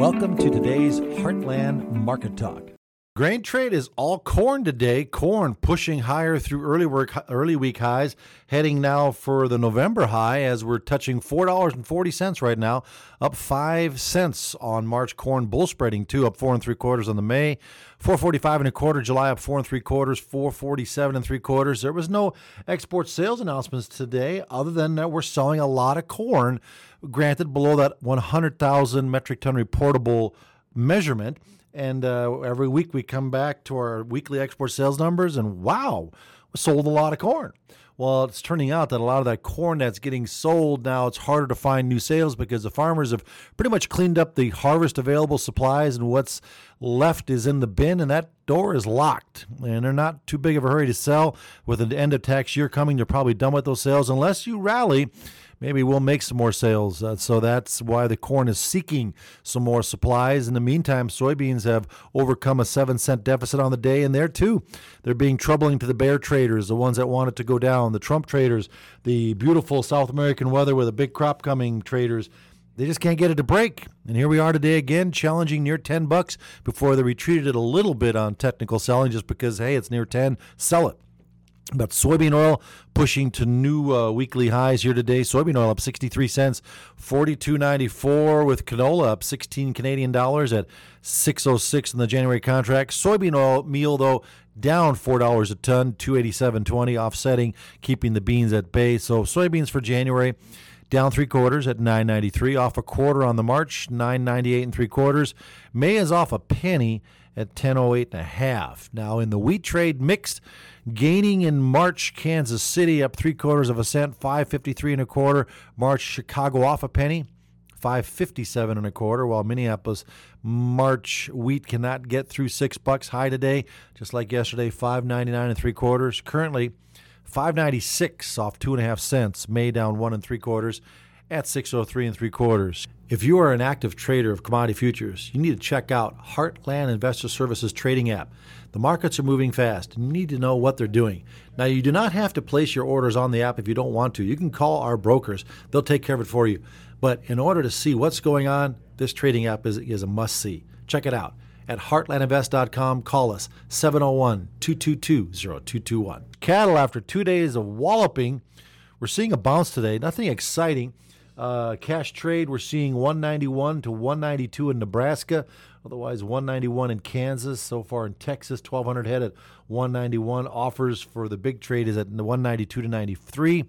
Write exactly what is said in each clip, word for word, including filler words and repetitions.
Welcome to today's Heartland Market Talk. Grain trade is all corn today. Corn pushing higher through early work, early week highs, heading now for the November high as we're touching four dollars and forty cents right now, up five cents on March corn. Bull spreading too, up four and three quarters on the May, four forty-five and a quarter. July up four and three quarters, four forty-seven and three quarters. There was no export sales announcements today, other than that we're selling a lot of corn. Granted, below that one hundred thousand metric ton reportable measurement. And uh, every week we come back to our weekly export sales numbers, and wow, we sold a lot of corn. Well, it's turning out that a lot of that corn that's getting sold now, it's harder to find new sales because the farmers have pretty much cleaned up the harvest available supplies, and what's left is in the bin, and that door is locked. And they're not too big of a hurry to sell. With the end of tax year coming, they're probably done with those sales unless you rally. Maybe we'll make some more sales. Uh, so that's why the corn is seeking some more supplies. In the meantime, soybeans have overcome a seven cent deficit on the day, and there too, they're being troubling to the bear traders, the ones that want it to go down, the Trump traders, the beautiful South American weather with a big crop coming traders. They just can't get it to break. And here we are today again, challenging near ten bucks before they retreated it a little bit on technical selling just because, hey, it's near ten, sell it. But soybean oil pushing to new uh, weekly highs here today. Soybean oil up sixty-three cents, forty-two ninety-four, with canola up sixteen Canadian dollars at six oh six in the January contract. Soybean oil meal, though, down four dollars a ton, two eighty-seven twenty, offsetting, keeping the beans at bay. So soybeans for January down three quarters at nine ninety-three, off a quarter on the March, nine ninety-eight and three quarters. May is off a penny at ten oh eight and a half. Now in the wheat trade, mixed, gaining in March, Kansas City up three quarters of a cent, five fifty-three and a quarter. March, Chicago off a penny, five fifty-seven and a quarter. While Minneapolis March wheat cannot get through six bucks high today, just like yesterday, five ninety-nine and three quarters. Currently, five ninety-six off two and a half cents. May down one and three quarters at six oh three and three quarters. If you are an active trader of commodity futures, you need to check out Heartland Investor Services trading app. The markets are moving fast, and you need to know what they're doing. Now, you do not have to place your orders on the app if you don't want to. You can call our brokers. They'll take care of it for you. But in order to see what's going on, this trading app is, is a must-see. Check it out at heartland invest dot com. Call us, seven oh one, two two two, oh two two one. Cattle, after two days of walloping, we're seeing a bounce today. Nothing exciting. Uh, cash trade, we're seeing one ninety-one to one ninety-two in Nebraska, otherwise one ninety-one in Kansas. So far in Texas, twelve hundred head at one ninety-one. Offers for the big trade is at one ninety-two to ninety-three.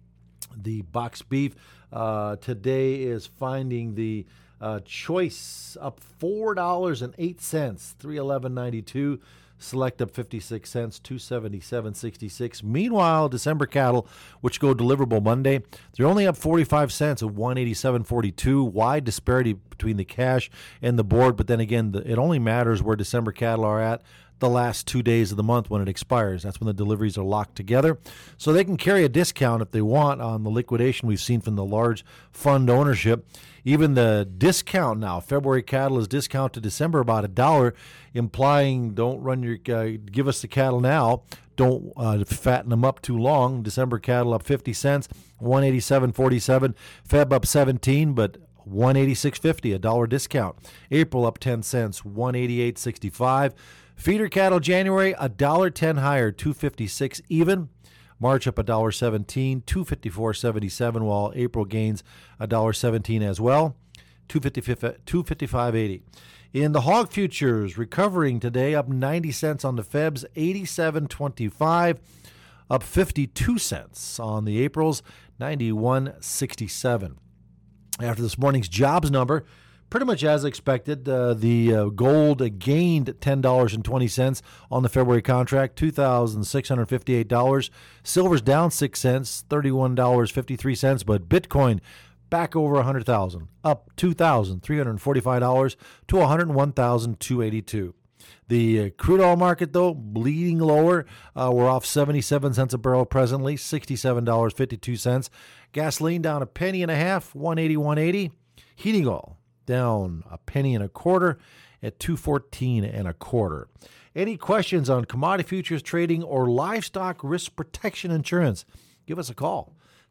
The box beef uh, today is finding the uh, choice up four dollars and eight cents, three eleven ninety-two. Select up fifty-six cents, two seventy-seven sixty-six. Meanwhile, December cattle, which go deliverable Monday, they're only up forty-five cents at one eighty-seven forty-two. Wide disparity between the cash and the board, but then again, the, it only matters where December cattle are at the last two days of the month when it expires. That's when the deliveries are locked together. So they can carry a discount if they want on the liquidation we've seen from the large fund ownership. Even the discount now, February cattle is discount to December about a dollar, implying don't run your, uh, give us the cattle now. Don't uh, fatten them up too long. December cattle up fifty cents, one eighty-seven forty-seven. Feb up seventeen, but one eighty-six fifty, a dollar discount. April up ten cents, one eighty-eight sixty-five. Feeder cattle January, a dollar ten higher, two fifty-six even. March up a dollar seventeen, two fifty-four seventy-seven, while April gains a dollar seventeen as well, two fifty-five eighty. In the hog futures, recovering today, up ninety cents on the Febs, eighty-seven twenty-five, up fifty-two cents on the Aprils, ninety-one sixty-seven. After this morning's jobs number, pretty much as expected, uh, the uh, gold gained ten dollars and twenty cents on the February contract, two thousand six hundred fifty-eight dollars. Silver's down six cents, thirty-one dollars and fifty-three cents, but Bitcoin back over one hundred thousand dollars, up two thousand three hundred forty-five dollars to one hundred one thousand two hundred eighty-two dollars. The uh, crude oil market, though, bleeding lower. Uh, we're off seventy-seven cents a barrel presently, sixty-seven dollars and fifty-two cents. Gasoline down a penny and a half, one eighty-one eighty. Heating oil down a penny and a quarter at two fourteen and a quarter. Any questions on commodity futures trading or livestock risk protection insurance? Give us a call.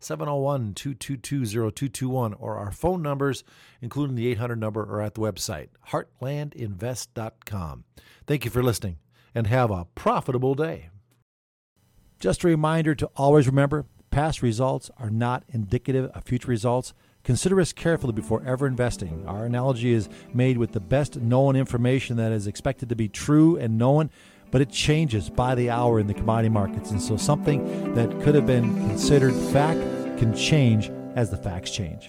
seven oh one, two two two, oh two two one, or our phone numbers, including the eight hundred number, are at the website, heartland invest dot com. Thank you for listening, and have a profitable day. Just a reminder to always remember, past results are not indicative of future results. Consider us carefully before ever investing. Our analogy is made with the best known information that is expected to be true and known, but it changes by the hour in the commodity markets. And so something that could have been considered fact can change as the facts change.